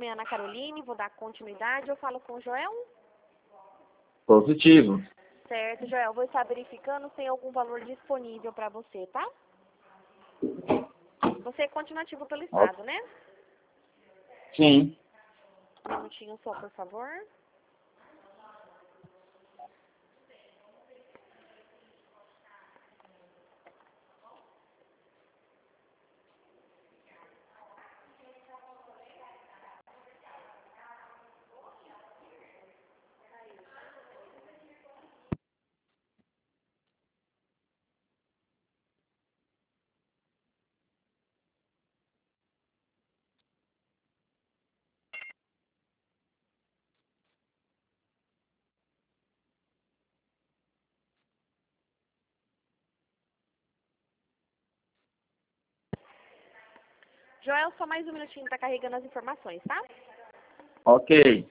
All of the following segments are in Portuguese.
nome é Ana Caroline, vou dar continuidade. Eu falo com o Joel? Positivo. Certo, Joel. Vou estar verificando se tem algum valor disponível para você, tá? Você é continuativo pelo Estado, né? Sim. Um minutinho só, por favor. Joel, só mais um minutinho, tá carregando as informações, tá? Ok.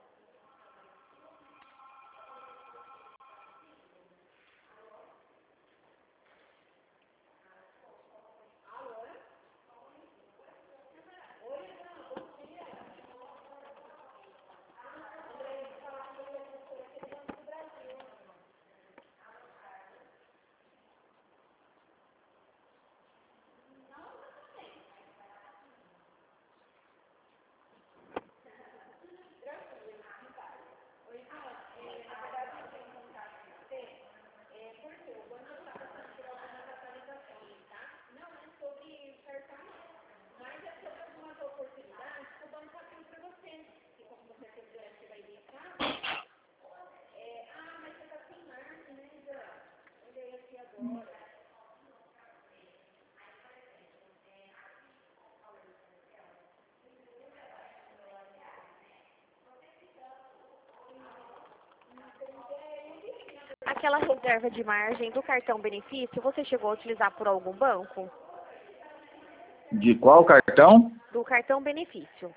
Aquela reserva de margem do cartão benefício, você chegou a utilizar por algum banco? De qual cartão? Do cartão benefício.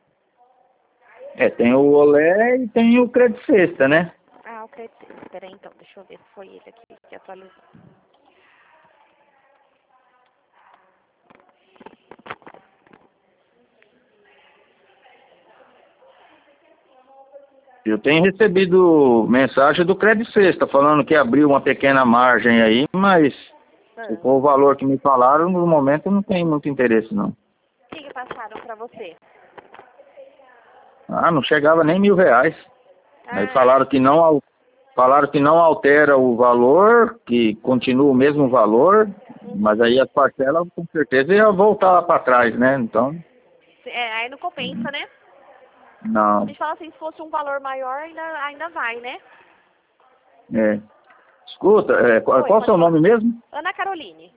Tem o Olé e tem o Crédito Sexta, né? Ah, o crédito. Espera aí, então, deixa eu ver se foi ele aqui que atualizou. Eu tenho recebido mensagem do Crédito Sexta falando que abriu uma pequena margem aí, mas se for o valor que me falaram, no momento eu não tenho muito interesse, não. O que passaram para você? Ah, não chegava nem R$ 1.000. Aí Ah, falaram que não altera o valor, que continua o mesmo valor, mas aí as parcelas com certeza ia voltar para trás, né? Então, aí não compensa, né? A não. gente fala assim, se fosse um valor maior, ainda vai, né? É. Escuta, qual Oi, é o pode seu falar. nome mesmo? Ana Caroline.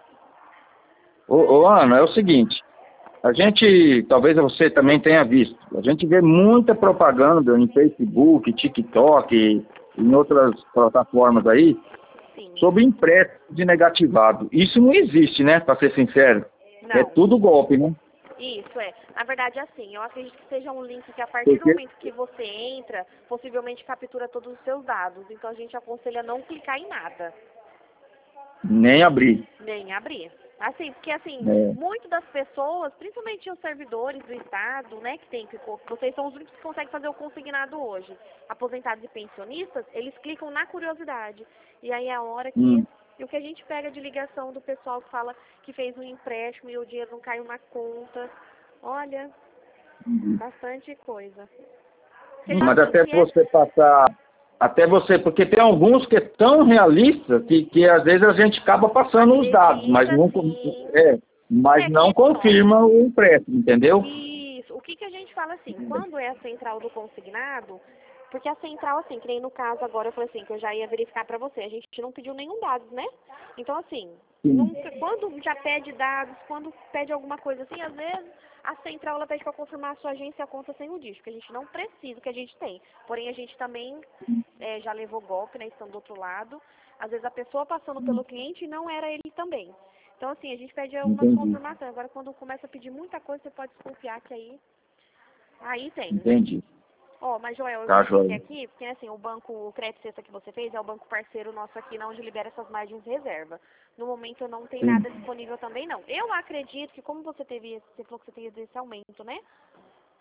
Ô, Ana, é o seguinte, a gente, talvez você também tenha visto, a gente vê muita propaganda em Facebook, TikTok e em outras plataformas aí, Sim. sobre empréstimo de negativado. Isso não existe, né, para ser sincero. É Não. tudo golpe, né? Isso, é. Na verdade, assim, eu acredito que seja um link que a partir do Porque momento que você entra, possivelmente captura todos os seus dados. Então, a gente aconselha não clicar em nada. nem abrir. Nem abrir. Assim, porque assim, É. muito das pessoas, principalmente os servidores do Estado, né, vocês são os únicos que conseguem fazer o consignado hoje. Aposentados e pensionistas, eles clicam na curiosidade. E aí é a hora que... E o que a gente pega de ligação do pessoal que fala que fez um empréstimo e o dinheiro não caiu na conta. Olha, bastante coisa. Porque Mas assim, até se é... você passar, porque tem alguns que é tão realista que às vezes a gente acaba passando os dados, Acredita, sim. mas É que não nem assim, ó. confirma o empréstimo, entendeu? Isso. O que a gente fala assim, quando é a central do consignado, porque a central, assim, que nem no caso agora eu falei assim, que eu já ia verificar pra você, a gente não pediu nenhum dados, né? Então, assim, Sim, quando já pede dados, quando pede alguma coisa assim, às vezes a central ela pede pra confirmar a sua agência e a conta sem o dígito, que a gente não precisa, que a gente tem. Porém, a gente também já levou golpe, né, estando do outro lado. Às vezes a pessoa passando pelo cliente não era ele também. Então, assim, a gente pede algumas entendi, confirmações. Agora, quando começa a pedir muita coisa, você pode desconfiar que aí tem. entendi. Ó, mas Joel, eu Tá, verifiquei joia. aqui, porque assim, o Crédito Sexta que você fez é o banco parceiro nosso aqui, onde libera essas margens de reserva. No momento não tem Sim, nada disponível também, não. Eu acredito que como você falou que você teve esse aumento, né?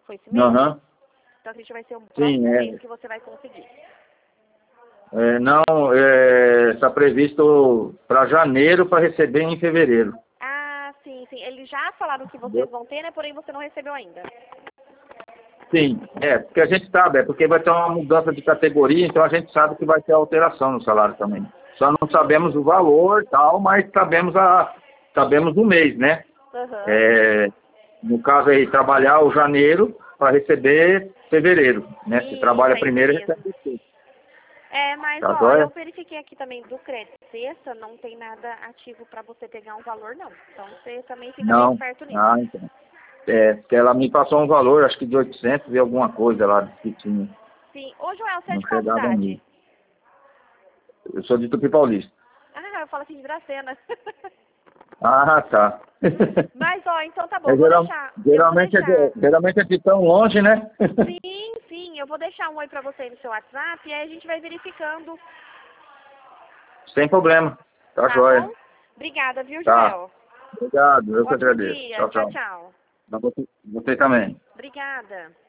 Foi esse mês? Aham. Então a gente vai ser o Sim, próximo é. mês que você vai conseguir. Não, está previsto para janeiro para receber em fevereiro. Ah, sim, sim. Eles já falaram que vocês Entendeu? vão ter, né? Porém você não recebeu ainda. Sim, porque a gente sabe, porque vai ter uma mudança de categoria, então a gente sabe que vai ter alteração no salário também. Só não sabemos o valor e tal, mas sabemos o mês, né? Aham. No caso aí, trabalhar o janeiro para receber fevereiro, né? Se trabalha É isso primeiro, mesmo. recebe depois. Mas Tá ó, eu joia? verifiquei aqui também do crédito sexta, não tem nada ativo para você pegar um valor, não. Então você também fica bem Não. esperto nisso. Ah, então. Porque ela me passou um valor, acho que de 800 e alguma coisa lá que tinha. Sim. Ô, Joel, você é Não de qual chegava a cidade? mim. Eu sou de Tupi Paulista. Ah, eu falo assim de Dracena. Ah, tá. Mas, ó, então tá bom, É, eu vou deixar. Eu vou geralmente, deixar. geralmente é de tão longe, né? Sim, sim, eu vou deixar um oi pra você aí no seu WhatsApp e aí a gente vai verificando, Sem problema. Tá tá joia. bom? Obrigada, viu, Tá. Joel? Obrigado, eu que Ótimo agradeço. dia. Tchau, Tchau, tchau. tchau. Pra você também. Obrigada.